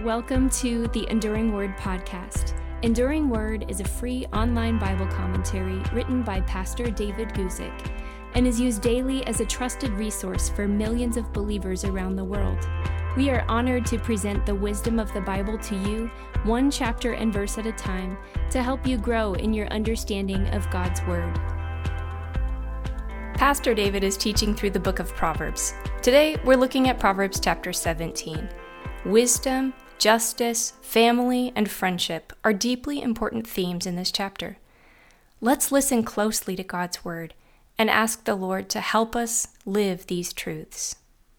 Welcome to the Enduring Word podcast. Enduring Word is a free online Bible commentary written by Pastor David Guzik and is used daily as a trusted resource for millions of believers around the world. We are honored to present the wisdom of the Bible to you, one chapter and verse at a time, to help you grow in your understanding of God's Word. Pastor David is teaching through the book of Proverbs. Today, we're looking at Proverbs chapter 17. Wisdom, justice, family, and friendship are deeply important themes in this chapter. Let's listen closely to God's Word and ask the Lord to help us live these truths.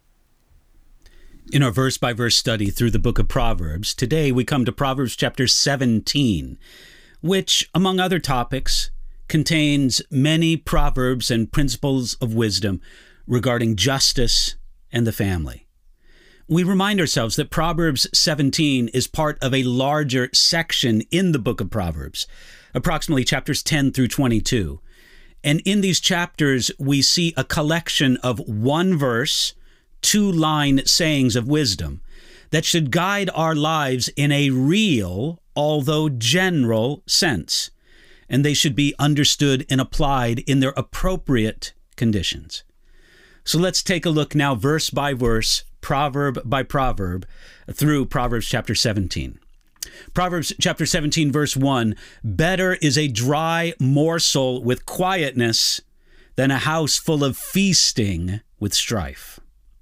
In our verse-by-verse study through the book of Proverbs, today we come to Proverbs chapter 17, which, among other topics, contains many proverbs and principles of wisdom regarding justice and the family. We remind ourselves that Proverbs 17 is part of a larger section in the book of Proverbs, approximately chapters 10 through 22. And in these chapters, we see a collection of one-verse, two-line sayings of wisdom that should guide our lives in a real, although general, sense. And they should be understood and applied in their appropriate conditions. So let's take a look now, verse by verse, proverb by proverb, through Proverbs chapter 17. Proverbs chapter 17, verse 1, "Better is a dry morsel with quietness than a house full of feasting with strife."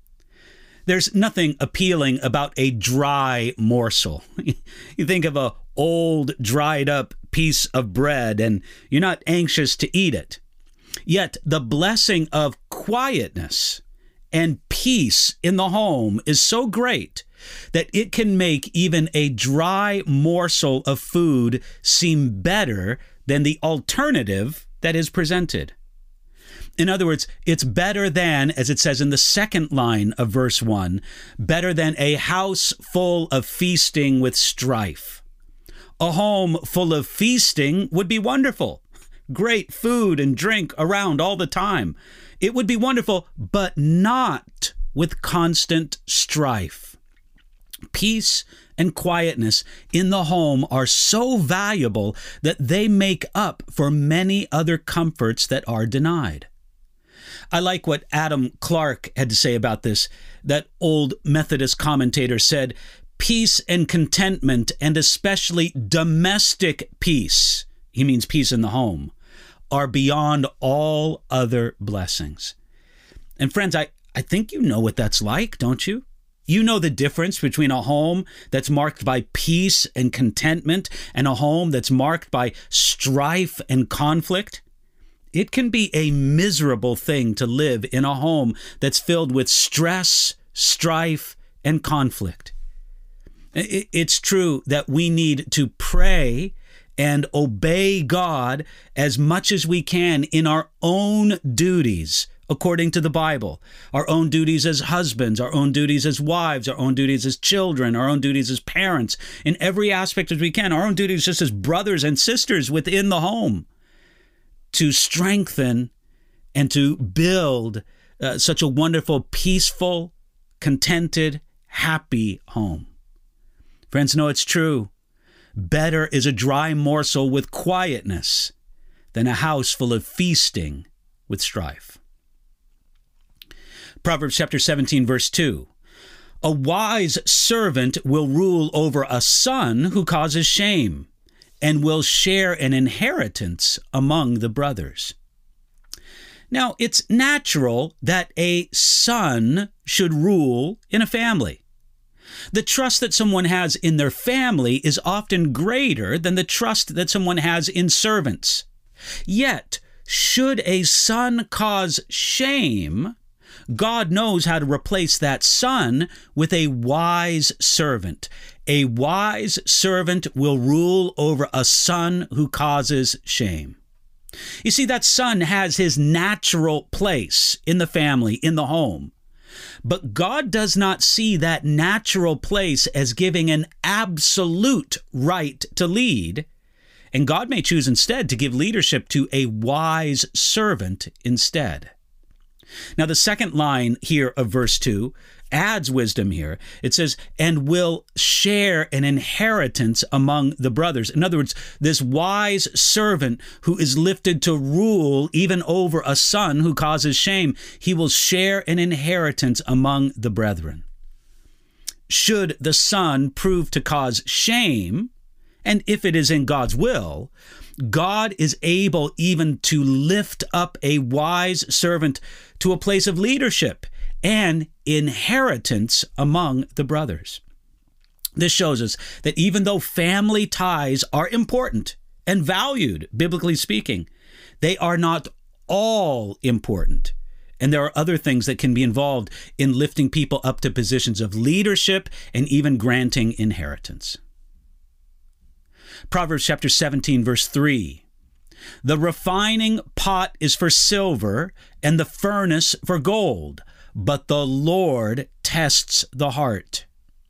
There's nothing appealing about a dry morsel. You think of a old, dried up piece of bread, and you're not anxious to eat it. Yet the blessing of quietness and peace in the home is so great that it can make even a dry morsel of food seem better than the alternative that is presented. In other words, it's better than, as it says in the second line of verse 1, better than a house full of feasting with strife. A home full of feasting would be wonderful. Great food and drink around all the time. It would be wonderful, but not with constant strife. Peace and quietness in the home are so valuable that they make up for many other comforts that are denied. I like what Adam Clarke had to say about this. That old Methodist commentator said, "Peace and contentment, and especially domestic peace," he means peace in the home, "are beyond all other blessings." And friends, I think you know what that's like, don't you? You know the difference between a home that's marked by peace and contentment and a home that's marked by strife and conflict. It can be a miserable thing to live in a home that's filled with stress, strife, and conflict. It's true that we need to pray and obey God as much as we can in our own duties, according to the Bible. Our own duties as husbands, our own duties as wives, our own duties as children, our own duties as parents, in every aspect as we can, our own duties just as brothers and sisters within the home, to strengthen and to build such a wonderful, peaceful, contented, happy home. Friends, know it's true. Better is a dry morsel with quietness than a house full of feasting with strife. Proverbs chapter 17, verse 2. "A wise servant will rule over a son who causes shame, and will share an inheritance among the brothers." Now, it's natural that a son should rule in a family. The trust that someone has in their family is often greater than the trust that someone has in servants. Yet, should a son cause shame, God knows how to replace that son with a wise servant. A wise servant will rule over a son who causes shame. You see, that son has his natural place in the family, in the home. But God does not see that natural place as giving an absolute right to lead, and God may choose instead to give leadership to a wise servant instead. Now, the second line here of verse 2 adds wisdom here. It says, and will share an inheritance among the brothers. In other words, this wise servant who is lifted to rule even over a son who causes shame, he will share an inheritance among the brethren. Should the son prove to cause shame, and if it is in God's will, God is able even to lift up a wise servant to a place of leadership and inheritance among the brothers. This shows us that even though family ties are important and valued, biblically speaking, they are not all important. And there are other things that can be involved in lifting people up to positions of leadership and even granting inheritance. Proverbs chapter 17, verse 3. The refining pot is for silver and the furnace for gold, but the Lord tests the heart.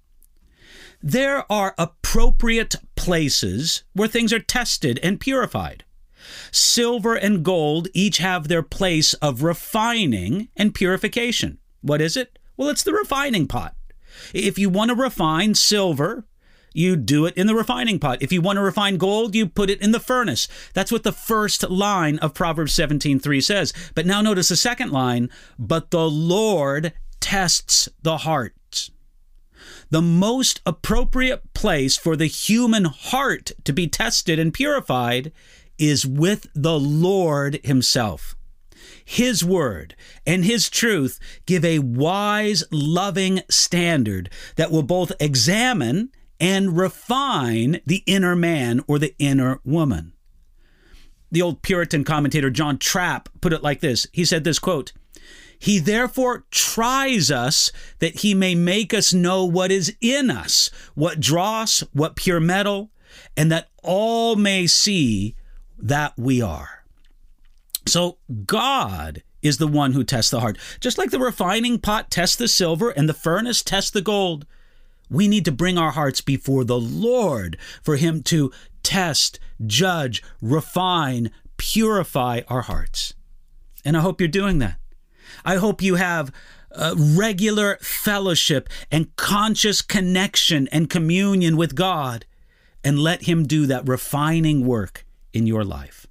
There are appropriate places where things are tested and purified. Silver and gold each have their place of refining and purification. What is it? Well, it's the refining pot. If you want to refine silver, you do it in the refining pot. If you want to refine gold, you put it in the furnace. That's what the first line of Proverbs 17:3 says. But now notice the second line, but the Lord tests the heart. The most appropriate place for the human heart to be tested and purified is with the Lord himself. His word and his truth give a wise, loving standard that will both examine and refine the inner man or the inner woman. The old Puritan commentator John Trapp put it like this. He said this, quote, "He therefore tries us that he may make us know what is in us, what dross, what pure metal, and that all may see that we are." So God is the one who tests the heart. Just like the refining pot tests the silver and the furnace tests the gold, we need to bring our hearts before the Lord for him to test, judge, refine, purify our hearts. And I hope you're doing that. I hope you have regular fellowship and conscious connection and communion with God, and let him do that refining work in your life.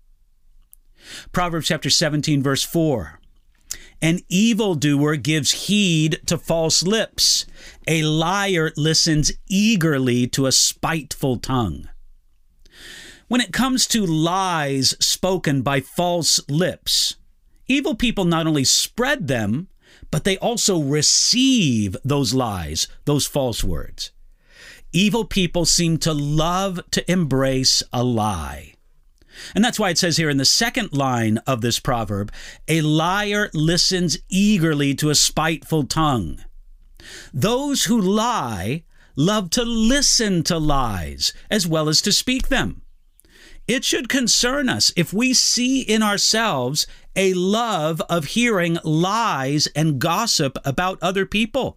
Proverbs chapter 17, verse 4. An evildoer gives heed to false lips. A liar listens eagerly to a spiteful tongue. When it comes to lies spoken by false lips, evil people not only spread them, but they also receive those lies, those false words. Evil people seem to love to embrace a lie. And that's why it says here in the second line of this proverb, a liar listens eagerly to a spiteful tongue. Those who lie love to listen to lies as well as to speak them. It should concern us if we see in ourselves a love of hearing lies and gossip about other people.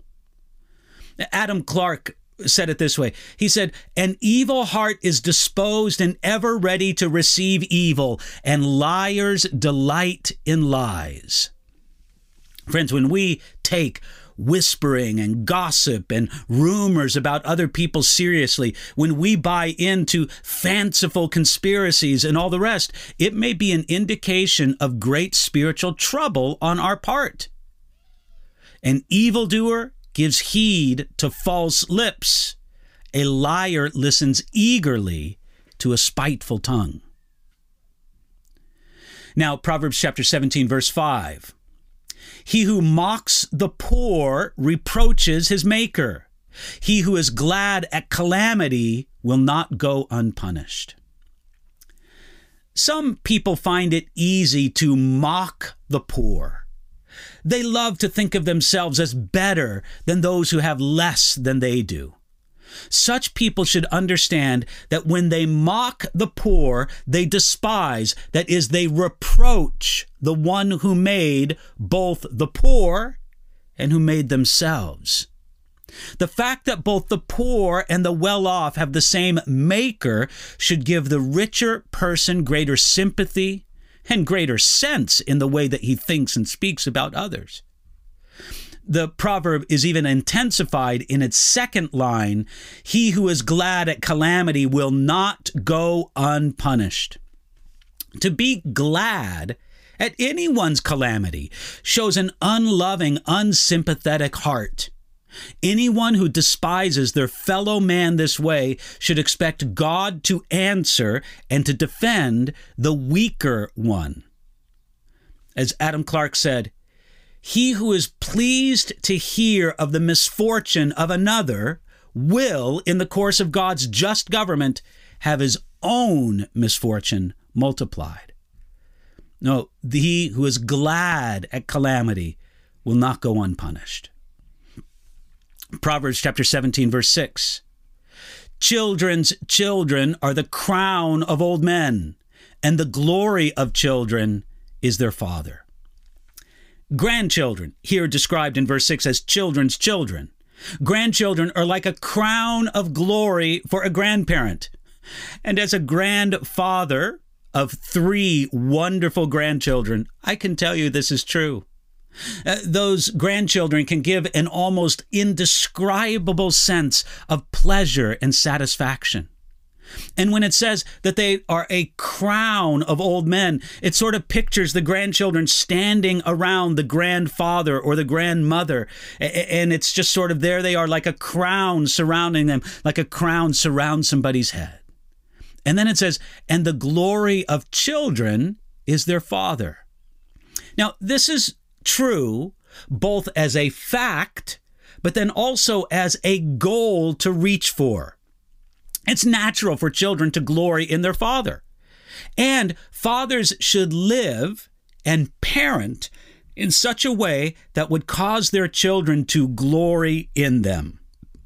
Adam Clarke said it this way. He said, "An evil heart is disposed and ever ready to receive evil, and liars delight in lies." Friends, when we take whispering and gossip and rumors about other people seriously, when we buy into fanciful conspiracies and all the rest, it may be an indication of great spiritual trouble on our part. An evildoer gives heed to false lips. A liar listens eagerly to a spiteful tongue. Now, Proverbs chapter 17, verse 5. He who mocks the poor reproaches his maker. He who is glad at calamity will not go unpunished. Some people find it easy to mock the poor. They love to think of themselves as better than those who have less than they do. Such people should understand that when they mock the poor, they despise, that is, they reproach the one who made both the poor and who made themselves. The fact that both the poor and the well-off have the same maker should give the richer person greater sympathy, and greater sense in the way that he thinks and speaks about others. The proverb is even intensified in its second line, "He who is glad at calamity will not go unpunished." To be glad at anyone's calamity shows an unloving, unsympathetic heart. Anyone who despises their fellow man this way should expect God to answer and to defend the weaker one. As Adam Clarke said, "He who is pleased to hear of the misfortune of another will, in the course of God's just government, have his own misfortune multiplied." No, he who is glad at calamity will not go unpunished. Proverbs chapter 17, verse 6. "Children's children are the crown of old men, and the glory of children is their father." Grandchildren, here described in verse 6 as children's children. Grandchildren are like a crown of glory for a grandparent. And as a grandfather of 3 wonderful grandchildren, I can tell you this is true. Those grandchildren can give an almost indescribable sense of pleasure and satisfaction. And when it says that they are a crown of old men, it sort of pictures the grandchildren standing around the grandfather or the grandmother. And it's just sort of there they are like a crown surrounding them, like a crown surrounds somebody's head. And then it says, "And the glory of children is their father." Now, this is true both as a fact, but then also as a goal to reach for. It's natural for children to glory in their father. And fathers should live and parent in such a way that would cause their children to glory in them.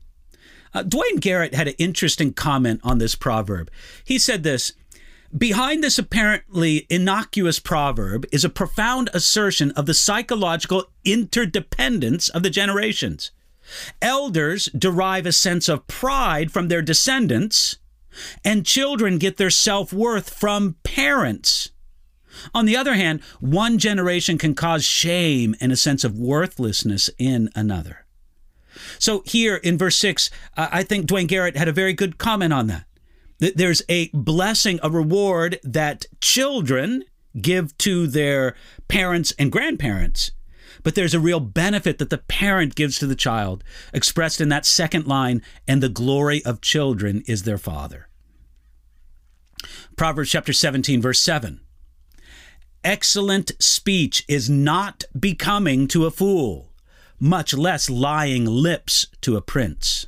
Dwayne Garrett had an interesting comment on this proverb. He said this, "Behind this apparently innocuous proverb is a profound assertion of the psychological interdependence of the generations. Elders derive a sense of pride from their descendants, and children get their self-worth from parents. On the other hand, one generation can cause shame and a sense of worthlessness in another." So here in verse 6, I think Dwayne Garrett had a very good comment on that. There's a blessing, a reward that children give to their parents and grandparents, but there's a real benefit that the parent gives to the child, expressed in that second line, "And the glory of children is their father." Proverbs chapter 17, verse 7. "Excellent speech is not becoming to a fool, much less lying lips to a prince."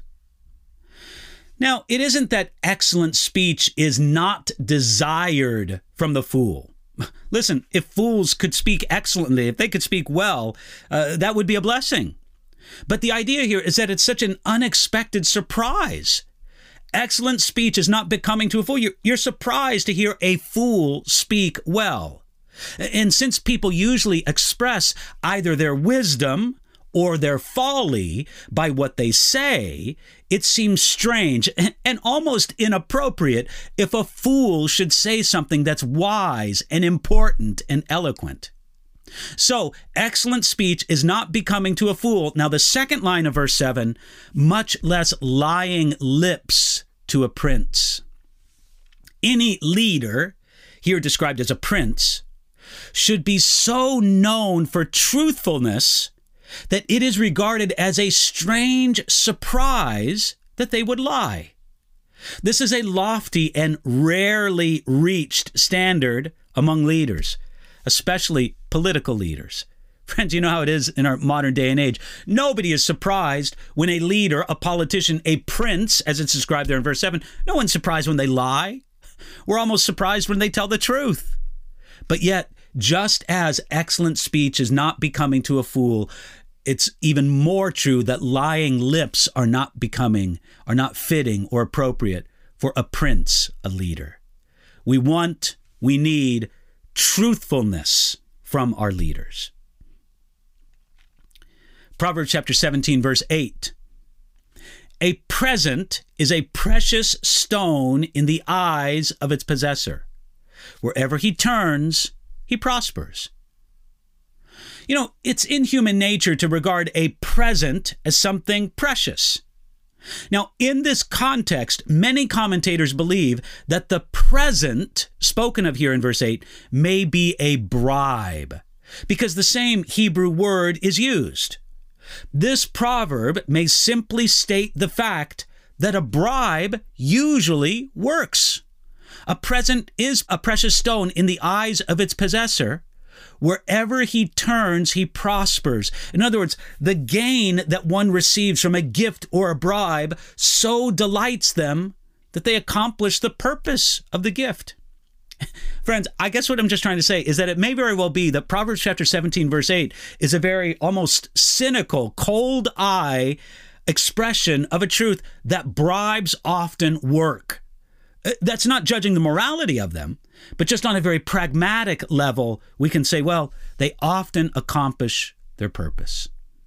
Now, it isn't that excellent speech is not desired from the fool. Listen, if fools could speak excellently, if they could speak well, that would be a blessing. But the idea here is that it's such an unexpected surprise. Excellent speech is not becoming to a fool. You're surprised to hear a fool speak well. And since people usually express either their wisdom or their folly by what they say, it seems strange and almost inappropriate if a fool should say something that's wise and important and eloquent. So, excellent speech is not becoming to a fool. Now, the second line of verse 7, "much less lying lips to a prince." Any leader, here described as a prince, should be so known for truthfulness that it is regarded as a strange surprise that they would lie. This is a lofty and rarely reached standard among leaders, especially political leaders. Friends, you know how it is in our modern day and age. Nobody is surprised when a leader, a politician, a prince, as it's described there in verse 7, no one's surprised when they lie. We're almost surprised when they tell the truth. But yet, just as excellent speech is not becoming to a fool, it's even more true that lying lips are not fitting or appropriate for a prince, a leader. We need truthfulness from our leaders. Proverbs chapter 17, verse 8. "A present is a precious stone in the eyes of its possessor. Wherever he turns, he prospers. You know, it's in human nature to regard a present as something precious. Now, in this context, many commentators believe that the present, spoken of here in verse 8, may be a bribe, because the same Hebrew word is used. This proverb may simply state the fact that a bribe usually works. A present is a precious stone in the eyes of its possessor. Wherever he turns, he prospers. In other words, the gain that one receives from a gift or a bribe so delights them that they accomplish the purpose of the gift. Friends, I guess what I'm just trying to say is that it may very well be that Proverbs chapter 17, verse 8 is a very almost cynical, cold eye expression of a truth that bribes often work. That's not judging the morality of them, but just on a very pragmatic level, we can say, well, they often accomplish their purpose.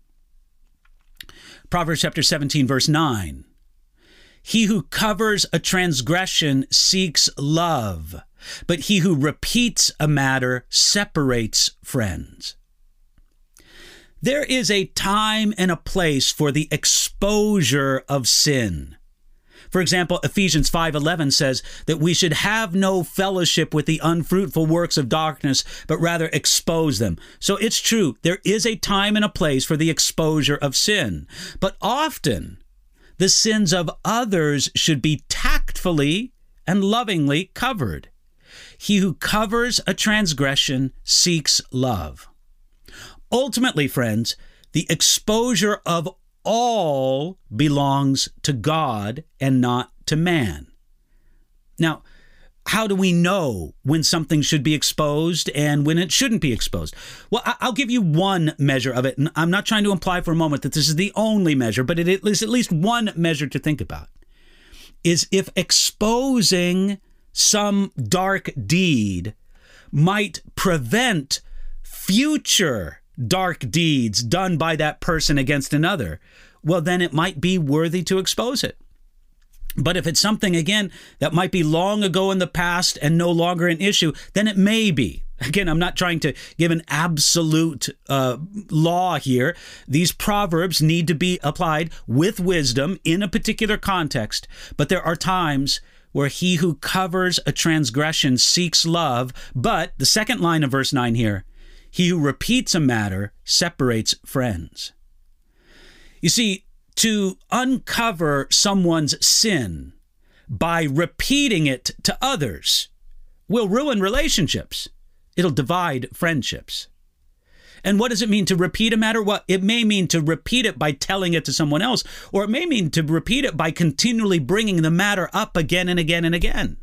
Proverbs chapter 17, verse 9. He who covers a transgression seeks love, but he who repeats a matter separates friends. There is a time and a place for the exposure of sin. For example, Ephesians 5:11 says that we should have no fellowship with the unfruitful works of darkness, but rather expose them. So it's true, there is a time and a place for the exposure of sin. But often, the sins of others should be tactfully and lovingly covered. He who covers a transgression seeks love. Ultimately, friends, the exposure of all belongs to God and not to man. Now, how do we know when something should be exposed and when it shouldn't be exposed? Well, I'll give you one measure of it, and I'm not trying to imply for a moment that this is the only measure, but it is at least one measure to think about, is if exposing some dark deed might prevent future dark deeds done by that person against another, well, then it might be worthy to expose it. But if it's something, again, that might be long ago in the past and no longer an issue, then it may be. Again, I'm not trying to give an absolute law here. These proverbs need to be applied with wisdom in a particular context. But there are times where he who covers a transgression seeks love. But the second line of verse 9 here, he who repeats a matter separates friends. You see, to uncover someone's sin by repeating it to others will ruin relationships. It'll divide friendships. And what does it mean to repeat a matter? Well, it may mean to repeat it by telling it to someone else, or it may mean to repeat it by continually bringing the matter up again and again and again.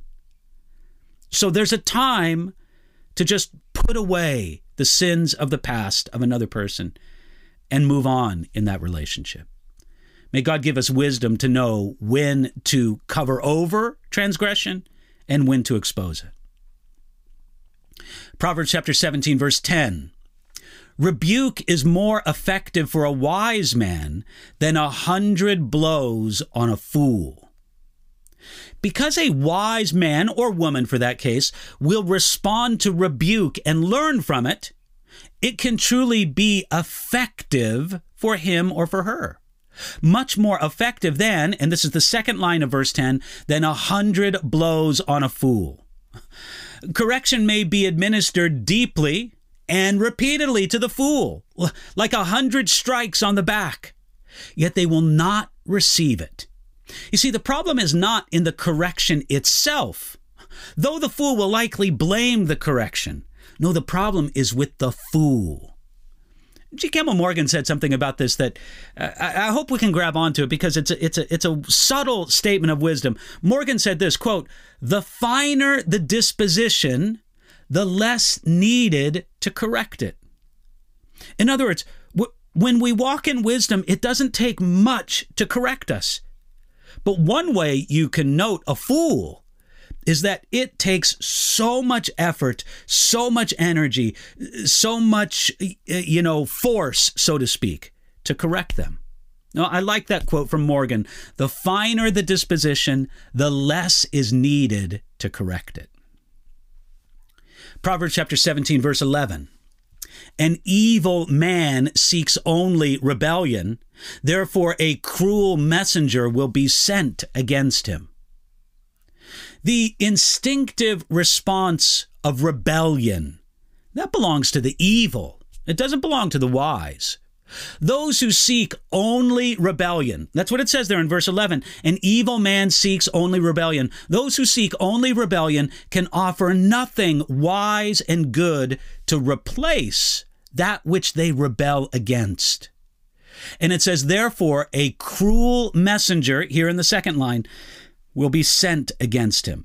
So there's a time to just put away the sins of the past of another person and move on in that relationship. May God give us wisdom to know when to cover over transgression and when to expose it. Proverbs chapter 17, verse 10. Rebuke is more effective for a wise man than 100 blows on a fool. Because a wise man, or woman for that case, will respond to rebuke and learn from it, it can truly be effective for him or for her. Much more effective than, and this is the second line of verse 10, than 100 blows on a fool. Correction may be administered deeply and repeatedly to the fool, like 100 strikes on the back, yet they will not receive it. You see, the problem is not in the correction itself, though the fool will likely blame the correction. No, the problem is with the fool. G. Campbell Morgan said something about this that I hope we can grab onto it because it's a subtle statement of wisdom. Morgan said this, quote, "The finer the disposition, the less needed to correct it." In other words, when we walk in wisdom, it doesn't take much to correct us. But one way you can note a fool is that it takes so much effort, so much energy, so much, force, so to speak, to correct them. Now, I like that quote from Morgan. The finer the disposition, the less is needed to correct it. Proverbs chapter 17, verse 11. An evil man seeks only rebellion, therefore a cruel messenger will be sent against him. The instinctive response of rebellion, that belongs to the evil. It doesn't belong to the wise. Those who seek only rebellion, that's what it says there in verse 11. An evil man seeks only rebellion. Those who seek only rebellion can offer nothing wise and good to replace that which they rebel against. And it says, therefore, a cruel messenger, here in the second line, will be sent against him.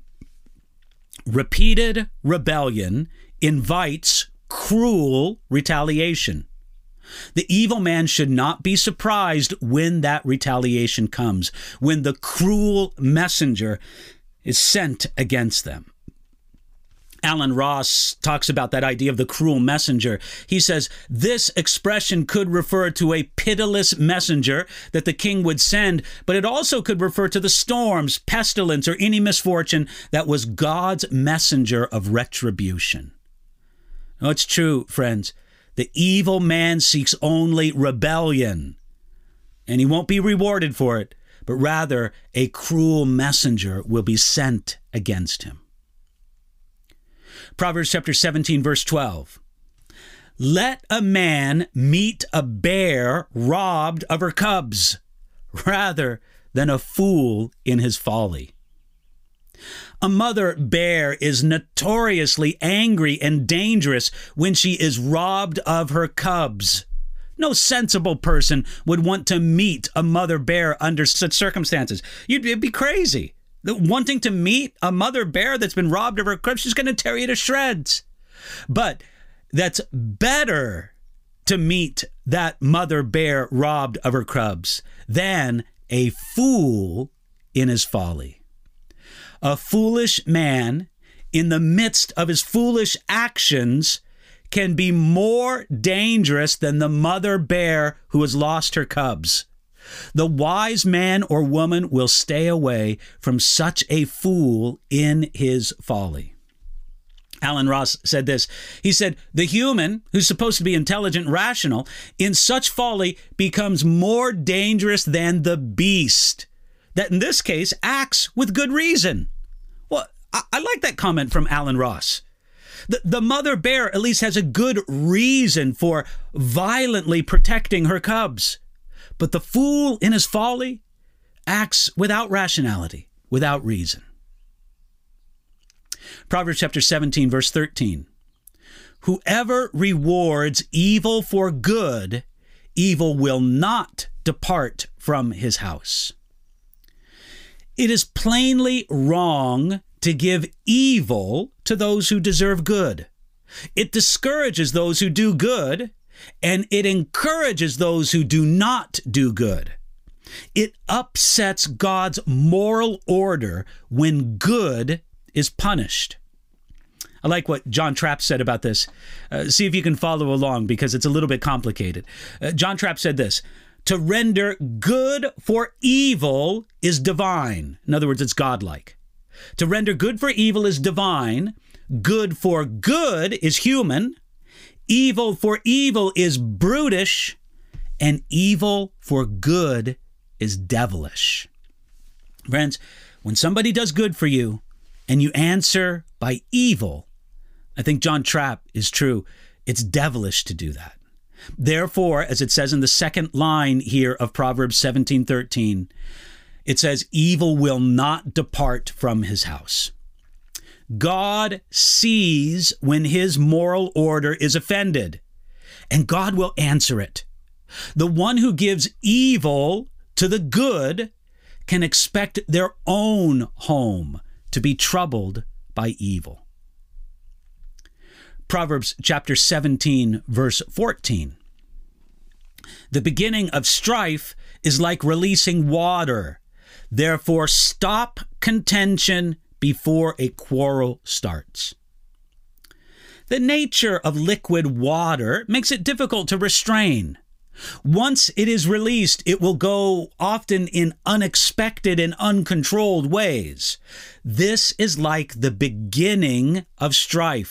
Repeated rebellion invites cruel retaliation. The evil man should not be surprised when that retaliation comes, when the cruel messenger is sent against them. Alan Ross talks about that idea of the cruel messenger. He says, this expression could refer to a pitiless messenger that the king would send, but it also could refer to the storms, pestilence, or any misfortune that was God's messenger of retribution. Now, it's true, friends. The evil man seeks only rebellion, and he won't be rewarded for it, but rather a cruel messenger will be sent against him. Proverbs chapter 17, verse 12. Let a man meet a bear robbed of her cubs, rather than a fool in his folly. A mother bear is notoriously angry and dangerous when she is robbed of her cubs. No sensible person would want to meet a mother bear under such circumstances. You'd be crazy. Wanting to meet a mother bear that's been robbed of her cubs, she's going to tear you to shreds. But that's better to meet that mother bear robbed of her cubs than a fool in his folly. A foolish man, in the midst of his foolish actions, can be more dangerous than the mother bear who has lost her cubs. The wise man or woman will stay away from such a fool in his folly. Alan Ross said this. He said, the human, who's supposed to be intelligent, rational, in such folly becomes more dangerous than the beast, that in this case acts with good reason. Well, I like that comment from Alan Ross. The mother bear at least has a good reason for violently protecting her cubs. But the fool in his folly acts without rationality, without reason. Proverbs chapter 17, verse 13. Whoever rewards evil for good, evil will not depart from his house. It is plainly wrong to give evil to those who deserve good. It discourages those who do good, and it encourages those who do not do good. It upsets God's moral order when good is punished. I like what John Trapp said about this. See if you can follow along, because it's a little bit complicated. John Trapp said this: to render good for evil is divine. In other words, it's godlike. To render good for evil is divine. Good for good is human. Evil for evil is brutish. And evil for good is devilish. Friends, when somebody does good for you and you answer by evil, I think John Trapp is true. It's devilish to do that. Therefore, as it says in the second line here of Proverbs 17:13, it says, evil will not depart from his house. God sees when his moral order is offended, and God will answer it. The one who gives evil to the good can expect their own home to be troubled by evil. Proverbs chapter 17, verse 14. The beginning of strife is like releasing water. Therefore, stop contention before a quarrel starts. The nature of liquid water makes it difficult to restrain. Once it is released, it will go often in unexpected and uncontrolled ways. This is like the beginning of strife.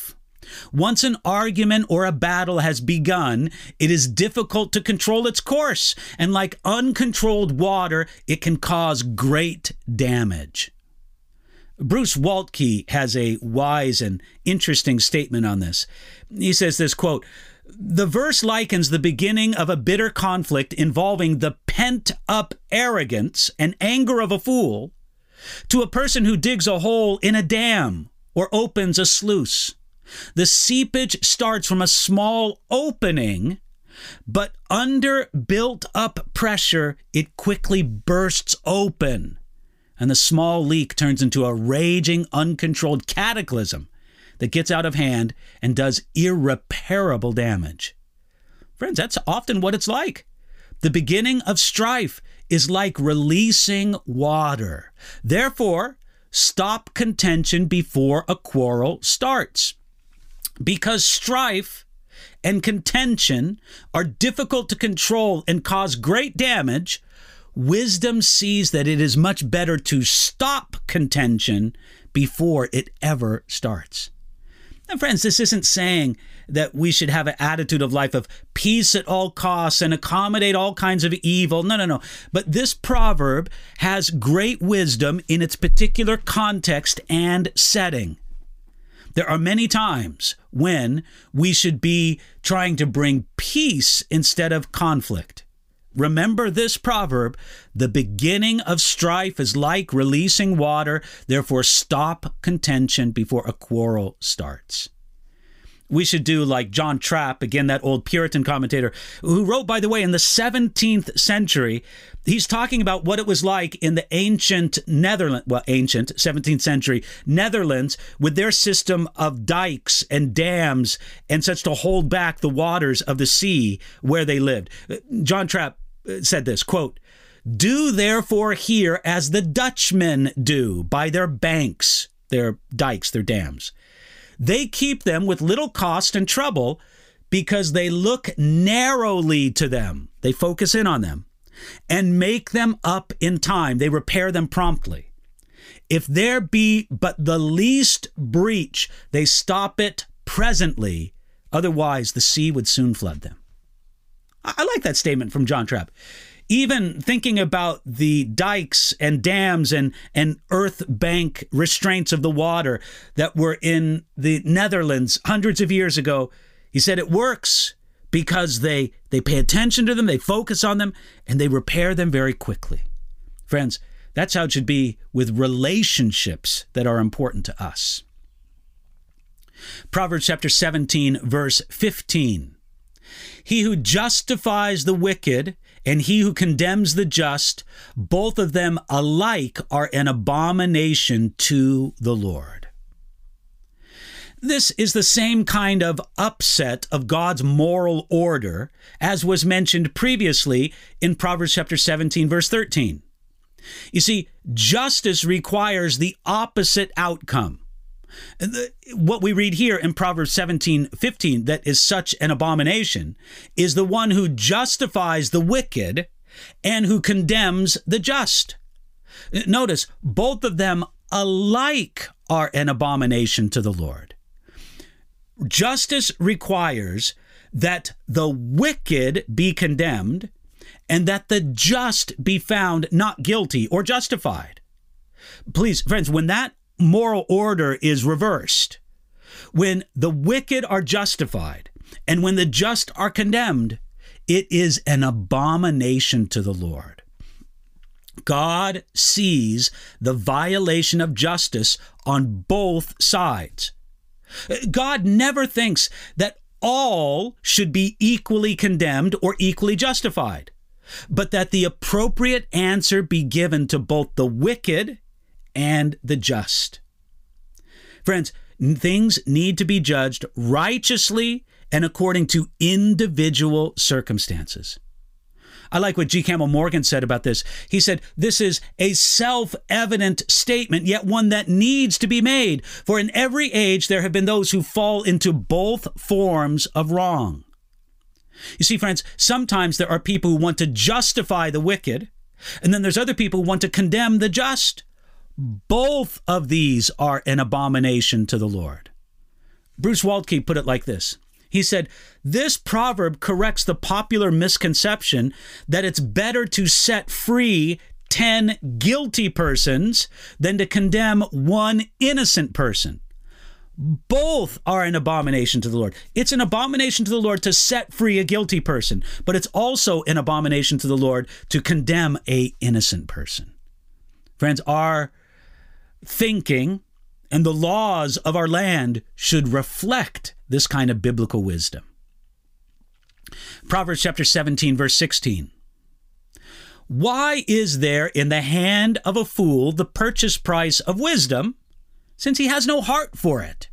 Once an argument or a battle has begun, it is difficult to control its course, and like uncontrolled water, it can cause great damage. Bruce Waltke has a wise and interesting statement on this. He says this, quote, "The verse likens the beginning of a bitter conflict involving the pent-up arrogance and anger of a fool to a person who digs a hole in a dam or opens a sluice. The seepage starts from a small opening, but under built-up pressure, it quickly bursts open, and the small leak turns into a raging, uncontrolled cataclysm that gets out of hand and does irreparable damage." Friends, that's often what it's like. The beginning of strife is like releasing water. Therefore, stop contention before a quarrel starts. Because strife and contention are difficult to control and cause great damage, wisdom sees that it is much better to stop contention before it ever starts. Now, friends, this isn't saying that we should have an attitude of life of peace at all costs and accommodate all kinds of evil. No. But this proverb has great wisdom in its particular context and setting. There are many times when we should be trying to bring peace instead of conflict. Remember this proverb: the beginning of strife is like releasing water, therefore stop contention before a quarrel starts. We should do like John Trapp, again, that old Puritan commentator, who wrote, by the way, in the 17th century. He's talking about what it was like in the ancient 17th century Netherlands with their system of dikes and dams and such to hold back the waters of the sea where they lived. John Trapp said this, quote, "Do therefore here as the Dutchmen do by their banks," their dikes, their dams. "They keep them with little cost and trouble because they look narrowly to them." They focus in on them and make them up in time. They repair them promptly. "If there be but the least breach, they stop it presently. Otherwise, the sea would soon flood them." I like that statement from John Trapp. Even thinking about the dikes and dams and earth bank restraints of the water that were in the Netherlands hundreds of years ago, he said it works because they pay attention to them, they focus on them, and they repair them very quickly. Friends, that's how it should be with relationships that are important to us. Proverbs chapter 17, verse 15. "He who justifies the wicked and he who condemns the just, both of them alike are an abomination to the Lord." This is the same kind of upset of God's moral order as was mentioned previously in Proverbs chapter 17, verse 13. You see, justice requires the opposite outcome. What we read here in Proverbs 17:15, that is such an abomination, is the one who justifies the wicked and who condemns the just. Notice, both of them alike are an abomination to the Lord. Justice requires that the wicked be condemned and that the just be found not guilty or justified. Please, friends, when that moral order is reversed, when the wicked are justified and when the just are condemned, it is an abomination to the Lord. God sees the violation of justice on both sides. God never thinks that all should be equally condemned or equally justified, but that the appropriate answer be given to both the wicked and the just. Friends, things need to be judged righteously and according to individual circumstances. I like what G. Campbell Morgan said about this. He said, "This is a self-evident statement, yet one that needs to be made. For in every age there have been those who fall into both forms of wrong." You see, friends, sometimes there are people who want to justify the wicked, and then there's other people who want to condemn the just. Both of these are an abomination to the Lord. Bruce Waltke put it like this. He said, this proverb corrects the popular misconception that it's better to set free 10 guilty persons than to condemn one innocent person. Both are an abomination to the Lord. It's an abomination to the Lord to set free a guilty person, but it's also an abomination to the Lord to condemn an innocent person. Friends, our thinking and the laws of our land should reflect this kind of biblical wisdom. Proverbs chapter 17, verse 16. Why is there in the hand of a fool the purchase price of wisdom, since he has no heart for it?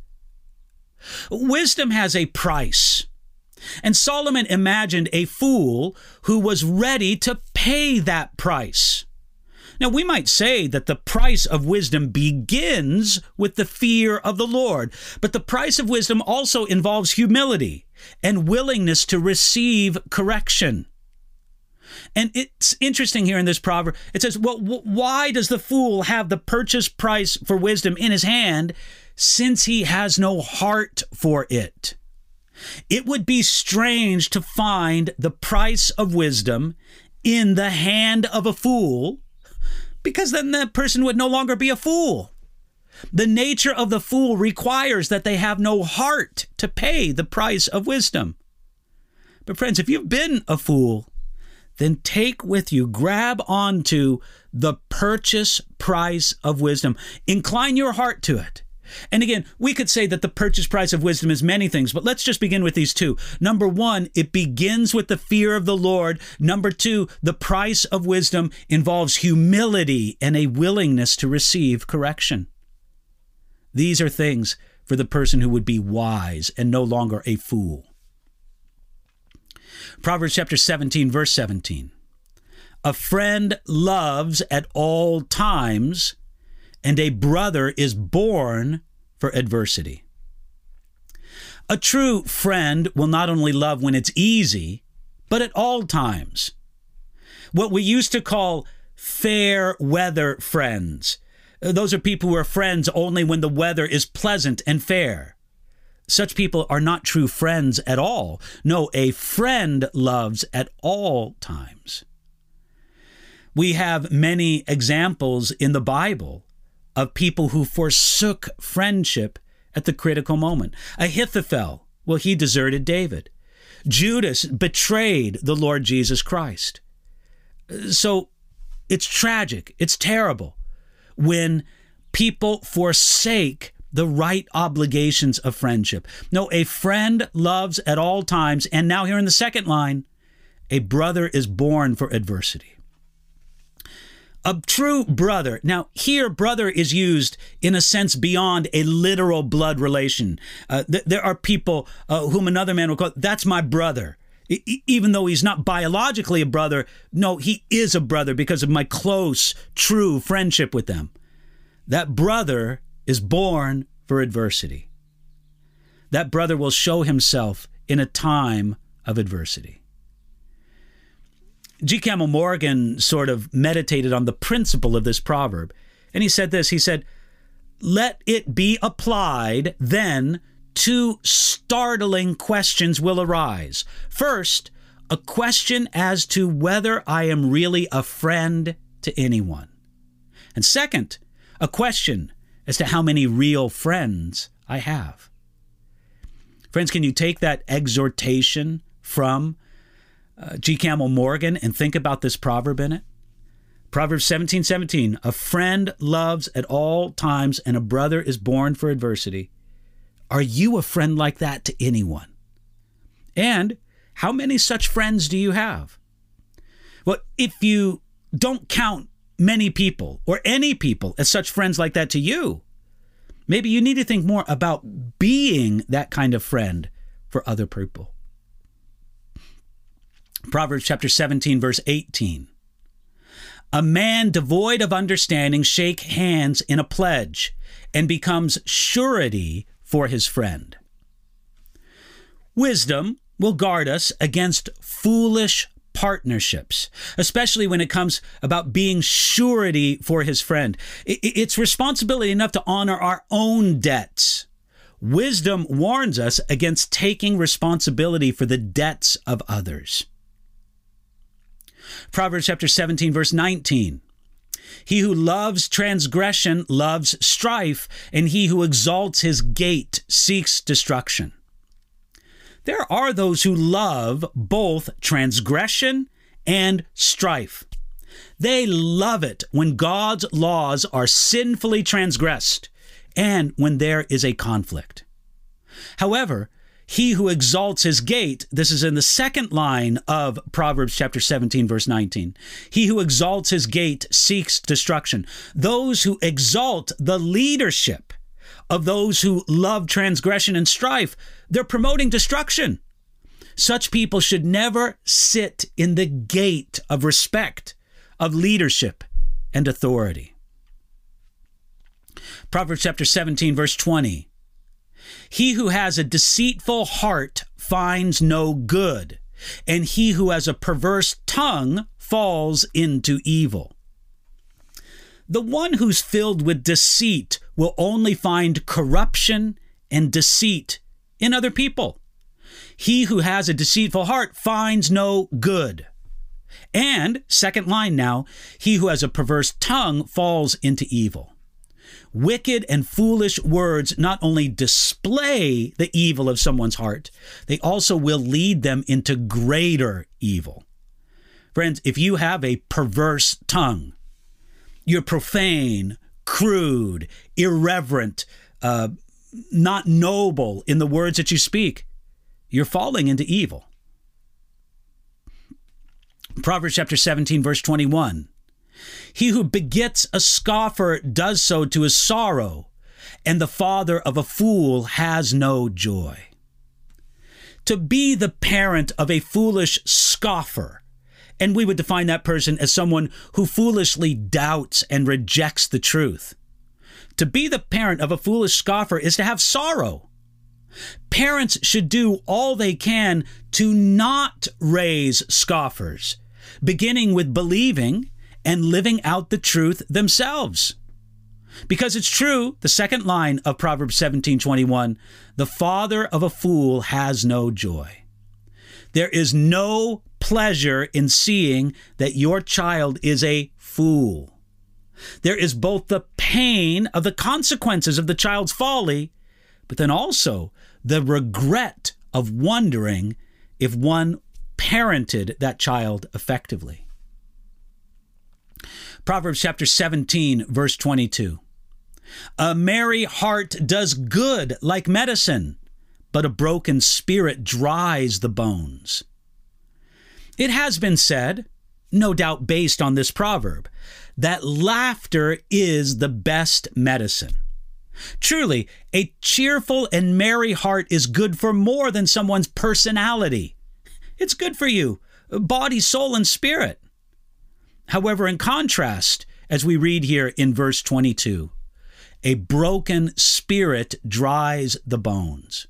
Wisdom has a price, and Solomon imagined a fool who was ready to pay that price. Now, we might say that the price of wisdom begins with the fear of the Lord, but the price of wisdom also involves humility and willingness to receive correction. And it's interesting here in this proverb. It says, well, why does the fool have the purchase price for wisdom in his hand, since he has no heart for it? It would be strange to find the price of wisdom in the hand of a fool, because then that person would no longer be a fool. The nature of the fool requires that they have no heart to pay the price of wisdom. But friends, if you've been a fool, then take with you, grab onto the purchase price of wisdom. Incline your heart to it. And again, we could say that the purchase price of wisdom is many things, but let's just begin with these two. Number one, it begins with the fear of the Lord. Number two, the price of wisdom involves humility and a willingness to receive correction. These are things for the person who would be wise and no longer a fool. Proverbs chapter 17, verse 17. A friend loves at all times, and a brother is born for adversity. A true friend will not only love when it's easy, but at all times. What we used to call fair weather friends. Those are people who are friends only when the weather is pleasant and fair. Such people are not true friends at all. No, a friend loves at all times. We have many examples in the Bible of people who forsook friendship at the critical moment. Ahithophel, well, he deserted David. Judas betrayed the Lord Jesus Christ. So it's tragic, it's terrible when people forsake the right obligations of friendship. No, a friend loves at all times, and now here in the second line, a brother is born for adversity. A true brother. Now, here, brother is used in a sense beyond a literal blood relation. There are people whom another man will call, that's my brother. Even though he's not biologically a brother, no, he is a brother because of my close, true friendship with them. That brother is born for adversity. That brother will show himself in a time of adversity. G. Campbell Morgan sort of meditated on the principle of this proverb. And he said this, he said, let it be applied, then two startling questions will arise. First, a question as to whether I am really a friend to anyone. And second, a question as to how many real friends I have. Friends, can you take that exhortation from G. Campbell Morgan and think about this proverb in it? Proverbs 17:17, a friend loves at all times and a brother is born for adversity. Are you a friend like that to anyone? And how many such friends do you have? Well, if you don't count many people or any people as such friends like that to you, maybe you need to think more about being that kind of friend for other people. Proverbs chapter 17, verse 18. A man devoid of understanding shakes hands in a pledge and becomes surety for his friend. Wisdom will guard us against foolish partnerships, especially when it comes about being surety for his friend. It's responsibility enough to honor our own debts Wisdom warns us against taking responsibility for the debts of others. Proverbs chapter 17, verse 19. He who loves transgression loves strife, and he who exalts his gate seeks destruction. There are those who love both transgression and strife. They love it when God's laws are sinfully transgressed and when there is a conflict. However, he who exalts his gate, this is in the second line of Proverbs chapter 17, verse 19. He who exalts his gate seeks destruction. Those who exalt the leadership of those who love transgression and strife, they're promoting destruction. Such people should never sit in the gate of respect, of leadership and authority. Proverbs chapter 17, verse 20. He who has a deceitful heart finds no good, and he who has a perverse tongue falls into evil. The one who's filled with deceit will only find corruption and deceit in other people. He who has a deceitful heart finds no good. And, second line now, he who has a perverse tongue falls into evil. Wicked and foolish words not only display the evil of someone's heart, they also will lead them into greater evil. Friends, if you have a perverse tongue, you're profane, crude, irreverent, not noble in the words that you speak, you're falling into evil. Proverbs chapter 17, verse 21. He who begets a scoffer does so to his sorrow, and the father of a fool has no joy. To be the parent of a foolish scoffer, and we would define that person as someone who foolishly doubts and rejects the truth. To be the parent of a foolish scoffer is to have sorrow. Parents should do all they can to not raise scoffers, beginning with believing and living out the truth themselves. Because it's true, the second line of Proverbs 17:21, the father of a fool has no joy. There is no pleasure in seeing that your child is a fool. There is both the pain of the consequences of the child's folly, but then also the regret of wondering if one parented that child effectively. Proverbs chapter 17, verse 22. A merry heart does good like medicine, but a broken spirit dries the bones. It has been said, no doubt based on this proverb, that laughter is the best medicine. Truly, a cheerful and merry heart is good for more than someone's personality. It's good for you, body, soul, and spirit. However, in contrast, as we read here in verse 22, a broken spirit dries the bones.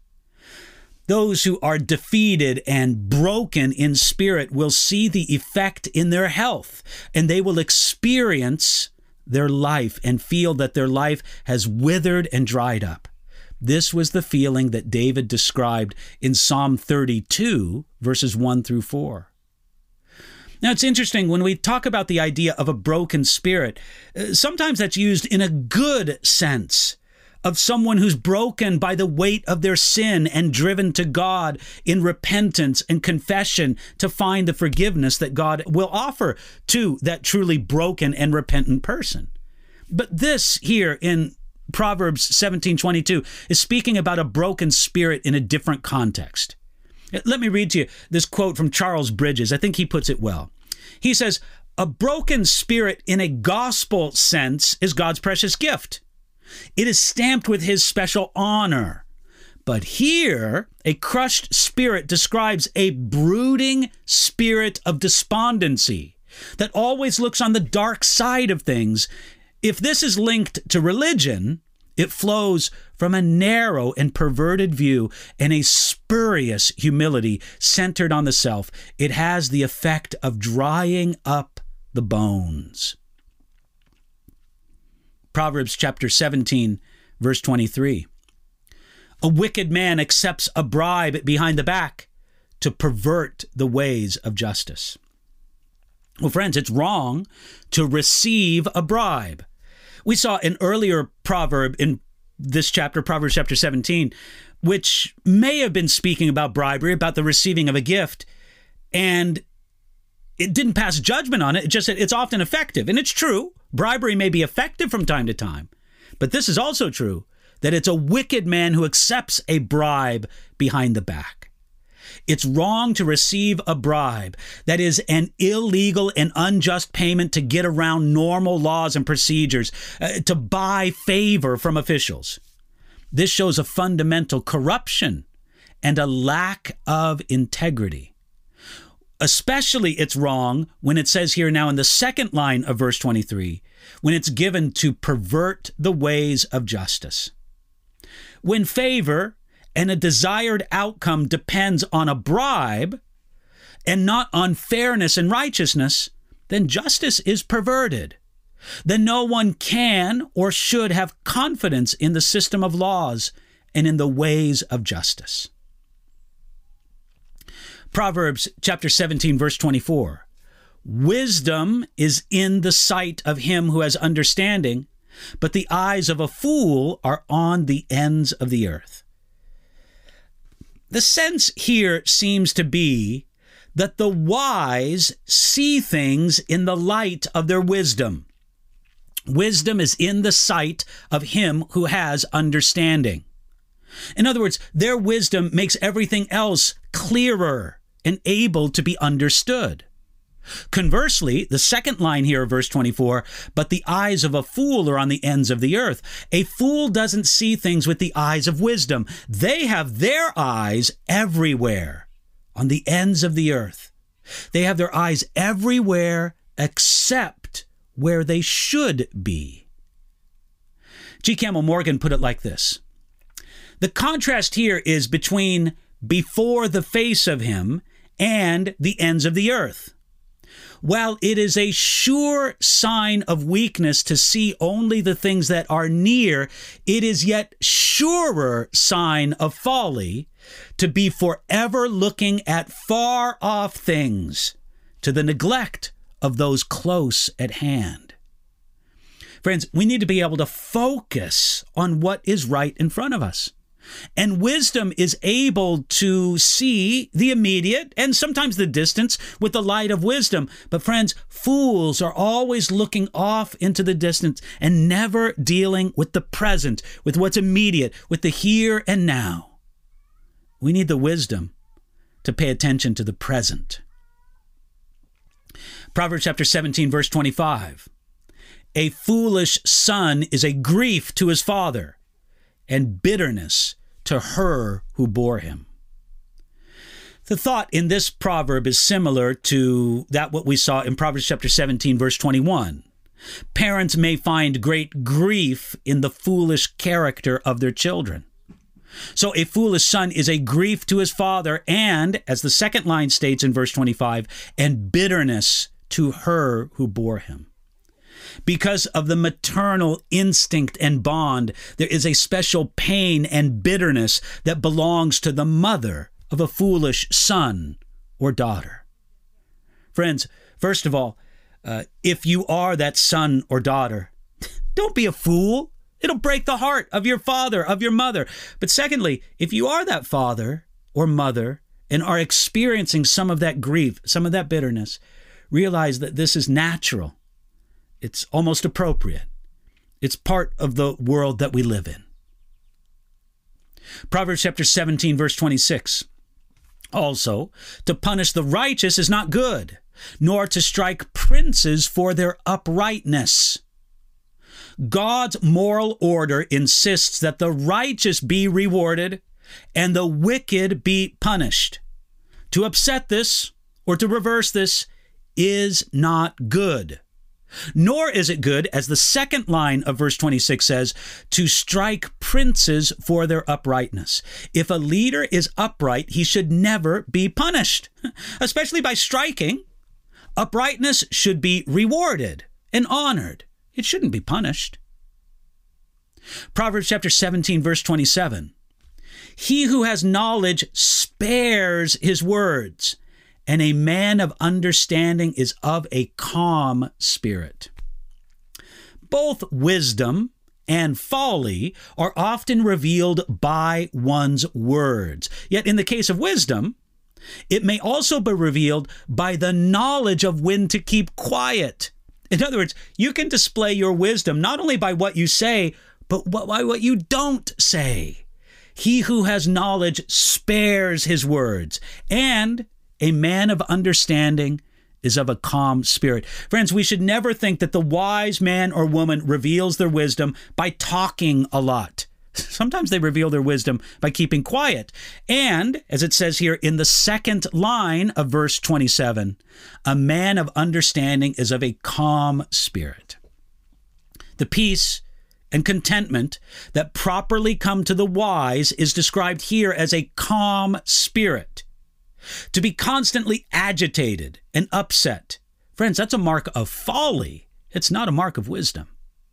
Those who are defeated and broken in spirit will see the effect in their health, and they will experience their life and feel that their life has withered and dried up. This was the feeling that David described in Psalm 32, verses 1 through 4. Now, it's interesting, when we talk about the idea of a broken spirit, sometimes that's used in a good sense of someone who's broken by the weight of their sin and driven to God in repentance and confession to find the forgiveness that God will offer to that truly broken and repentant person. But this here in Proverbs 17:22 is speaking about a broken spirit in a different context. Let me read to you this quote from Charles Bridges. I think he puts it well. He says, "A broken spirit in a gospel sense is God's precious gift. It is stamped with his special honor. But here, a crushed spirit describes a brooding spirit of despondency that always looks on the dark side of things. If this is linked to religion, it flows from a narrow and perverted view and a spurious humility centered on the self. It has the effect of drying up the bones." Proverbs chapter 17, verse 23. A wicked man accepts a bribe behind the back to pervert the ways of justice. Well, friends, it's wrong to receive a bribe. We saw an earlier proverb in this chapter, Proverbs chapter 17, which may have been speaking about bribery, about the receiving of a gift, and it didn't pass judgment on it. It just said it's often effective. And it's true. Bribery may be effective from time to time. But this is also true, that it's a wicked man who accepts a bribe behind the back. It's wrong to receive a bribe. That is an illegal and unjust payment to get around normal laws and procedures, to buy favor from officials. This shows a fundamental corruption and a lack of integrity. Especially it's wrong when it says here now in the second line of verse 23, when it's given to pervert the ways of justice. When favor and a desired outcome depends on a bribe and not on fairness and righteousness, then justice is perverted. Then no one can or should have confidence in the system of laws and in the ways of justice. Proverbs chapter 17, verse 24. Wisdom is in the sight of him who has understanding, but the eyes of a fool are on the ends of the earth. The sense here seems to be that the wise see things in the light of their wisdom. Wisdom is in the sight of him who has understanding. In other words, their wisdom makes everything else clearer and able to be understood. Conversely, the second line here of verse 24, but the eyes of a fool are on the ends of the earth. A fool doesn't see things with the eyes of wisdom. They have their eyes everywhere, on the ends of the earth. They have their eyes everywhere except where they should be. G. Campbell Morgan put it like this. The contrast here is between before the face of him and the ends of the earth. While it is a sure sign of weakness to see only the things that are near, it is yet surer sign of folly to be forever looking at far off things, to the neglect of those close at hand. Friends, we need to be able to focus on what is right in front of us. And wisdom is able to see the immediate and sometimes the distance with the light of wisdom. But friends, fools are always looking off into the distance and never dealing with the present, with what's immediate, with the here and now. We need the wisdom to pay attention to the present. Proverbs chapter 17, verse 25. A foolish son is a grief to his father, and bitterness to her who bore him. The thought in this proverb is similar to that what we saw in Proverbs chapter 17, verse 21. Parents may find great grief in the foolish character of their children. So a foolish son is a grief to his father, and, as the second line states in verse 25, and bitterness to her who bore him. Because of the maternal instinct and bond, there is a special pain and bitterness that belongs to the mother of a foolish son or daughter. Friends, first of all, if you are that son or daughter, don't be a fool. It'll break the heart of your father, of your mother. But secondly, if you are that father or mother and are experiencing some of that grief, some of that bitterness, realize that this is natural. It's almost appropriate. It's part of the world that we live in. Proverbs chapter 17, verse 26. Also, to punish the righteous is not good, nor to strike princes for their uprightness. God's moral order insists that the righteous be rewarded and the wicked be punished. To upset this or to reverse this is not good. Nor is it good, as the second line of verse 26 says, to strike princes for their uprightness. If a leader is upright, he should never be punished, especially by striking. Uprightness should be rewarded and honored. It shouldn't be punished. Proverbs chapter 17, verse 27. He who has knowledge spares his words, and a man of understanding is of a calm spirit. Both wisdom and folly are often revealed by one's words. Yet in the case of wisdom, it may also be revealed by the knowledge of when to keep quiet. In other words, you can display your wisdom not only by what you say, but by what you don't say. He who has knowledge spares his words, and a man of understanding is of a calm spirit. Friends, we should never think that the wise man or woman reveals their wisdom by talking a lot. Sometimes they reveal their wisdom by keeping quiet. And, as it says here in the second line of verse 27, a man of understanding is of a calm spirit. The peace and contentment that properly come to the wise is described here as a calm spirit. To be constantly agitated and upset, friends, that's a mark of folly. It's not a mark of wisdom.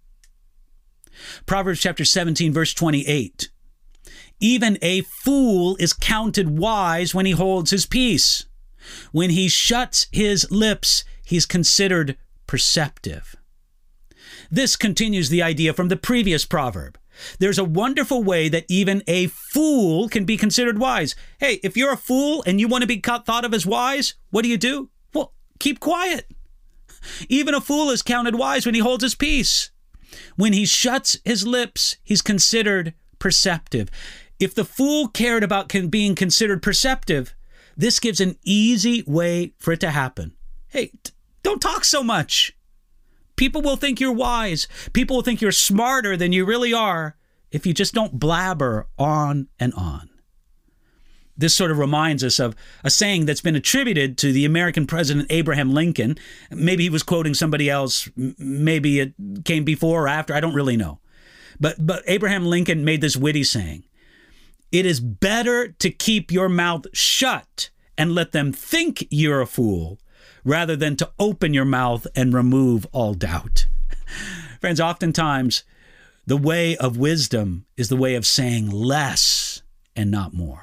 Proverbs chapter 17, verse 28. Even a fool is counted wise when he holds his peace. When he shuts his lips, he's considered perceptive. This continues the idea from the previous proverb. There's a wonderful way that even a fool can be considered wise. Hey, if you're a fool and you want to be thought of as wise, what do? Well, keep quiet. Even a fool is counted wise when he holds his peace. When he shuts his lips, he's considered perceptive. If the fool cared about being considered perceptive, this gives an easy way for it to happen. Hey, don't talk so much. People will think you're wise. People will think you're smarter than you really are if you just don't blabber on and on. This sort of reminds us of a saying that's been attributed to the American President Abraham Lincoln. Maybe he was quoting somebody else. Maybe it came before or after. I don't really know. But Abraham Lincoln made this witty saying, "It is better to keep your mouth shut and let them think you're a fool rather than to open your mouth and remove all doubt." Friends, oftentimes the way of wisdom is the way of saying less and not more.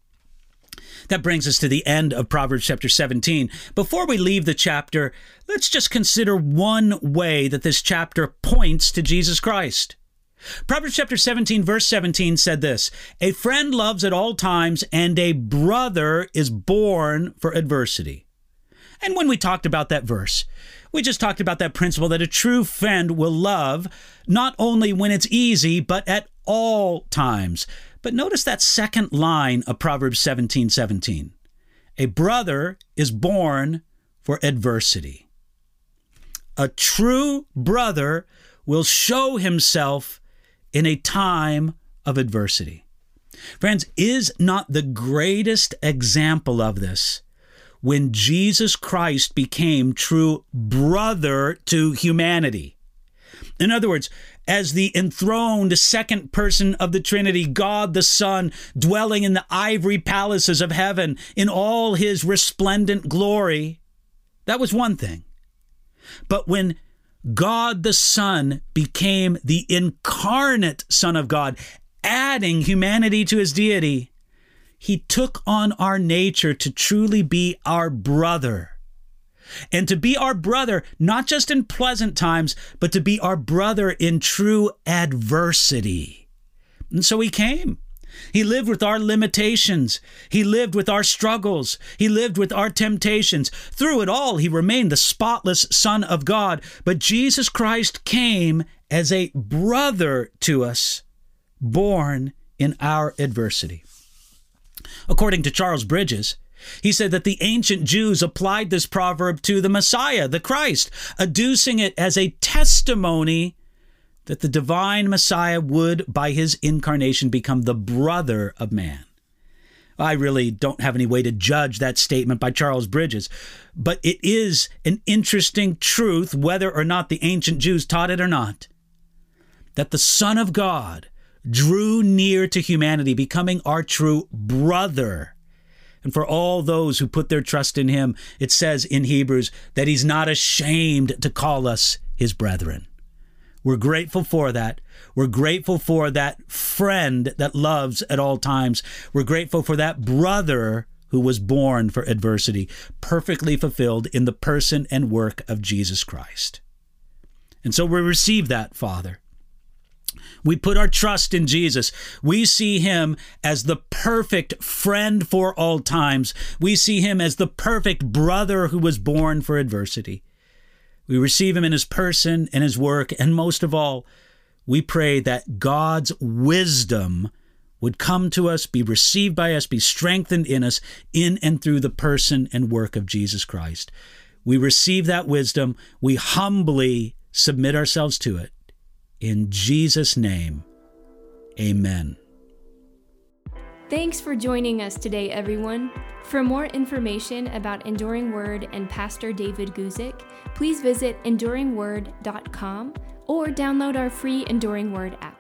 That brings us to the end of Proverbs chapter 17. Before we leave the chapter, let's just consider one way that this chapter points to Jesus Christ. Proverbs chapter 17, verse 17 said this, "A friend loves at all times, and a brother is born for adversity." And when we talked about that verse, we just talked about that principle that a true friend will love not only when it's easy, but at all times. But notice that second line of Proverbs 17:17. A brother is born for adversity. A true brother will show himself in a time of adversity. Friends, is not the greatest example of this when Jesus Christ became true brother to humanity? In other words, as the enthroned second person of the Trinity, God the Son, dwelling in the ivory palaces of heaven in all his resplendent glory, that was one thing. But when God the Son became the incarnate Son of God, adding humanity to his deity, he took on our nature to truly be our brother. And to be our brother, not just in pleasant times, but to be our brother in true adversity. And so he came. He lived with our limitations. He lived with our struggles. He lived with our temptations. Through it all, he remained the spotless Son of God. But Jesus Christ came as a brother to us, born in our adversity. According to Charles Bridges, he said that the ancient Jews applied this proverb to the Messiah, the Christ, adducing it as a testimony that the divine Messiah would, by his incarnation, become the brother of man. I really don't have any way to judge that statement by Charles Bridges, but it is an interesting truth, whether or not the ancient Jews taught it or not, that the Son of God drew near to humanity, becoming our true brother. And for all those who put their trust in him, it says in Hebrews that he's not ashamed to call us his brethren. We're grateful for that. We're grateful for that friend that loves at all times. We're grateful for that brother who was born for adversity, perfectly fulfilled in the person and work of Jesus Christ. And so we receive that, Father. We put our trust in Jesus. We see him as the perfect friend for all times. We see him as the perfect brother who was born for adversity. We receive him in his person and his work. And most of all, we pray that God's wisdom would come to us, be received by us, be strengthened in us, in and through the person and work of Jesus Christ. We receive that wisdom. We humbly submit ourselves to it. In Jesus' name, amen. Thanks for joining us today, everyone. For more information about Enduring Word and Pastor David Guzik, please visit enduringword.com or download our free Enduring Word app.